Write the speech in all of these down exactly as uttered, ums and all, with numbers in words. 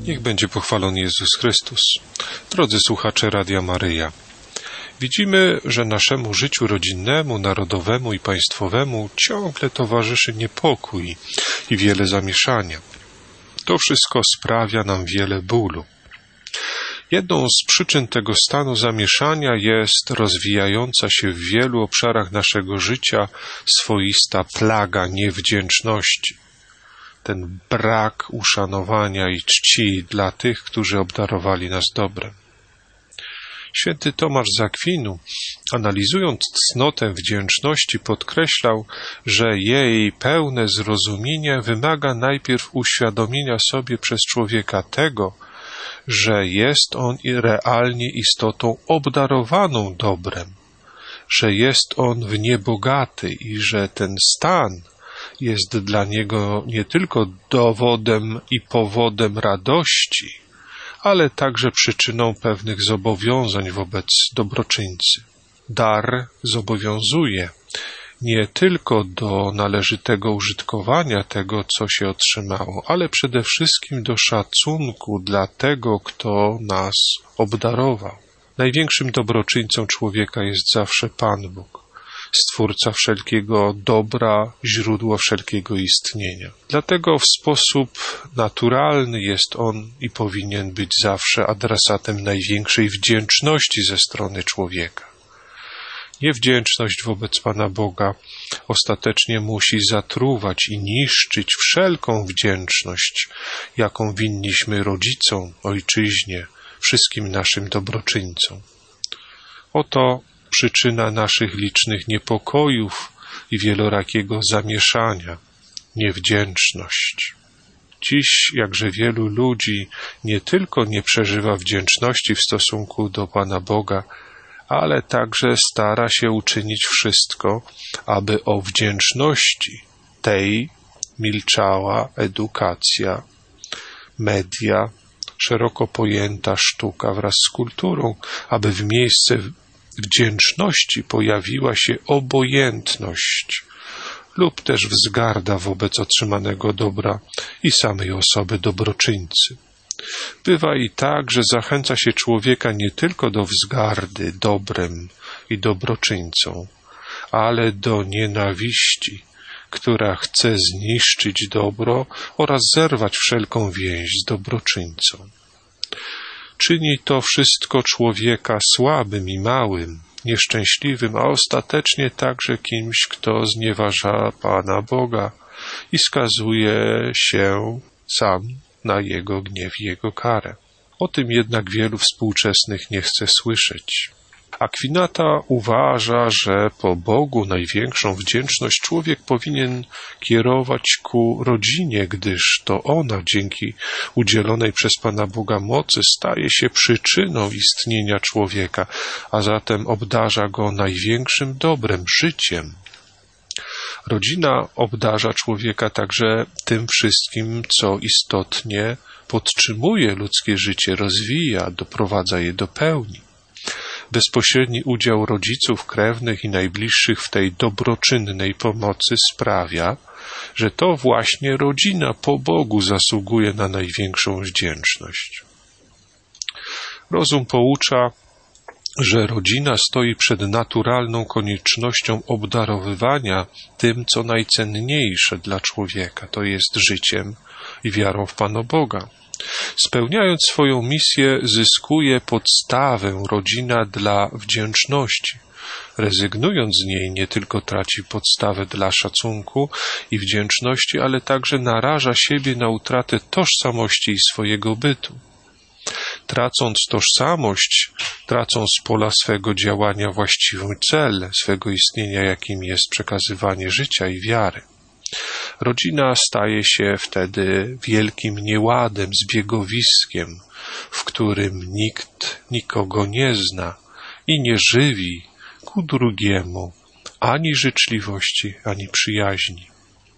Niech będzie pochwalony Jezus Chrystus. Drodzy słuchacze Radia Maryja, widzimy, że naszemu życiu rodzinnemu, narodowemu i państwowemu ciągle towarzyszy niepokój i wiele zamieszania. To wszystko sprawia nam wiele bólu. Jedną z przyczyn tego stanu zamieszania jest rozwijająca się w wielu obszarach naszego życia swoista plaga niewdzięczności. Ten brak uszanowania i czci dla tych, którzy obdarowali nas dobrem. Święty Tomasz z Akwinu, analizując cnotę wdzięczności, podkreślał, że jej pełne zrozumienie wymaga najpierw uświadomienia sobie przez człowieka tego, że jest on realnie istotą obdarowaną dobrem, że jest on w nie bogaty i że ten stan jest dla niego nie tylko dowodem i powodem radości, ale także przyczyną pewnych zobowiązań wobec dobroczyńcy. Dar zobowiązuje nie tylko do należytego użytkowania tego, co się otrzymało, ale przede wszystkim do szacunku dla tego, kto nas obdarował. Największym dobroczyńcą człowieka jest zawsze Pan Bóg, Stwórca wszelkiego dobra, źródło wszelkiego istnienia. Dlatego w sposób naturalny jest On i powinien być zawsze adresatem największej wdzięczności ze strony człowieka. Niewdzięczność wobec Pana Boga ostatecznie musi zatruwać i niszczyć wszelką wdzięczność, jaką winniśmy rodzicom, ojczyźnie, wszystkim naszym dobroczyńcom. Oto przyczyna naszych licznych niepokojów i wielorakiego zamieszania – niewdzięczność. Dziś jakże wielu ludzi nie tylko nie przeżywa wdzięczności w stosunku do Pana Boga, ale także stara się uczynić wszystko, aby o wdzięczności tej milczała edukacja, media, szeroko pojęta sztuka wraz z kulturą, aby w miejsce wdzięczności pojawiła się obojętność lub też wzgarda wobec otrzymanego dobra i samej osoby dobroczyńcy. Bywa i tak, że zachęca się człowieka nie tylko do wzgardy dobrem i dobroczyńcą, ale do nienawiści, która chce zniszczyć dobro oraz zerwać wszelką więź z dobroczyńcą. Czyni to wszystko człowieka słabym i małym, nieszczęśliwym, a ostatecznie także kimś, kto znieważa Pana Boga i skazuje się sam na Jego gniew i Jego karę. O tym jednak wielu współczesnych nie chce słyszeć. Akwinata uważa, że po Bogu największą wdzięczność człowiek powinien kierować ku rodzinie, gdyż to ona dzięki udzielonej przez Pana Boga mocy staje się przyczyną istnienia człowieka, a zatem obdarza go największym dobrem, życiem. Rodzina obdarza człowieka także tym wszystkim, co istotnie podtrzymuje ludzkie życie, rozwija, doprowadza je do pełni. Bezpośredni udział rodziców, krewnych i najbliższych w tej dobroczynnej pomocy sprawia, że to właśnie rodzina po Bogu zasługuje na największą wdzięczność. Rozum poucza, że rodzina stoi przed naturalną koniecznością obdarowywania tym, co najcenniejsze dla człowieka, to jest życiem i wiarą w Pana Boga. Spełniając swoją misję, zyskuje podstawę rodzina dla wdzięczności. Rezygnując z niej, nie tylko traci podstawę dla szacunku i wdzięczności, ale także naraża siebie na utratę tożsamości i swojego bytu. Tracąc tożsamość, tracąc z pola swego działania właściwy cel swego istnienia, jakim jest przekazywanie życia i wiary. Rodzina staje się wtedy wielkim nieładem, zbiegowiskiem, w którym nikt nikogo nie zna i nie żywi ku drugiemu ani życzliwości, ani przyjaźni.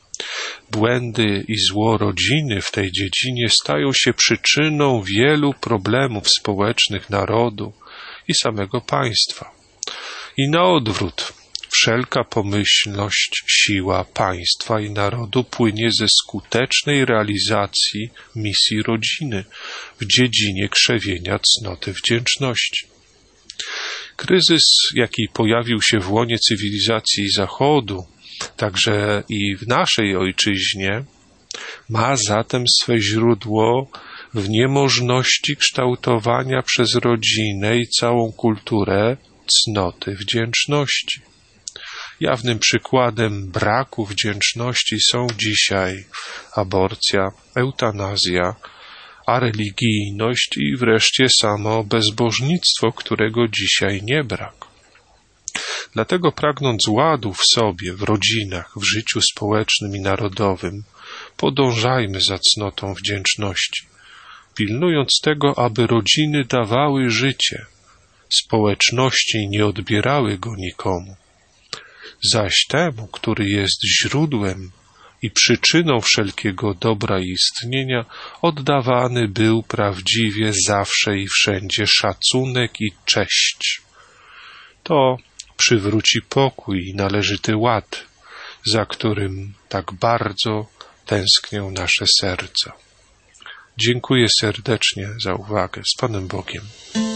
Błędy i zło rodziny w tej dziedzinie stają się przyczyną wielu problemów społecznych narodu i samego państwa. I na odwrót, Wszelka pomyślność, siła państwa i narodu płynie ze skutecznej realizacji misji rodziny w dziedzinie krzewienia cnoty wdzięczności. Kryzys, jaki pojawił się w łonie cywilizacji Zachodu, także i w naszej ojczyźnie, ma zatem swe źródło w niemożności kształtowania przez rodzinę i całą kulturę cnoty wdzięczności. Jawnym przykładem braku wdzięczności są dzisiaj aborcja, eutanazja, a religijność i wreszcie samo bezbożnictwo, którego dzisiaj nie brak. Dlatego pragnąc ładu w sobie, w rodzinach, w życiu społecznym i narodowym, podążajmy za cnotą wdzięczności, pilnując tego, aby rodziny dawały życie, społeczności nie odbierały go nikomu, zaś temu, który jest źródłem i przyczyną wszelkiego dobra i istnienia, oddawany był prawdziwie zawsze i wszędzie szacunek i cześć. To przywróci pokój i należyty ład, za którym tak bardzo tęsknią nasze serca. Dziękuję serdecznie za uwagę. Z Panem Bogiem.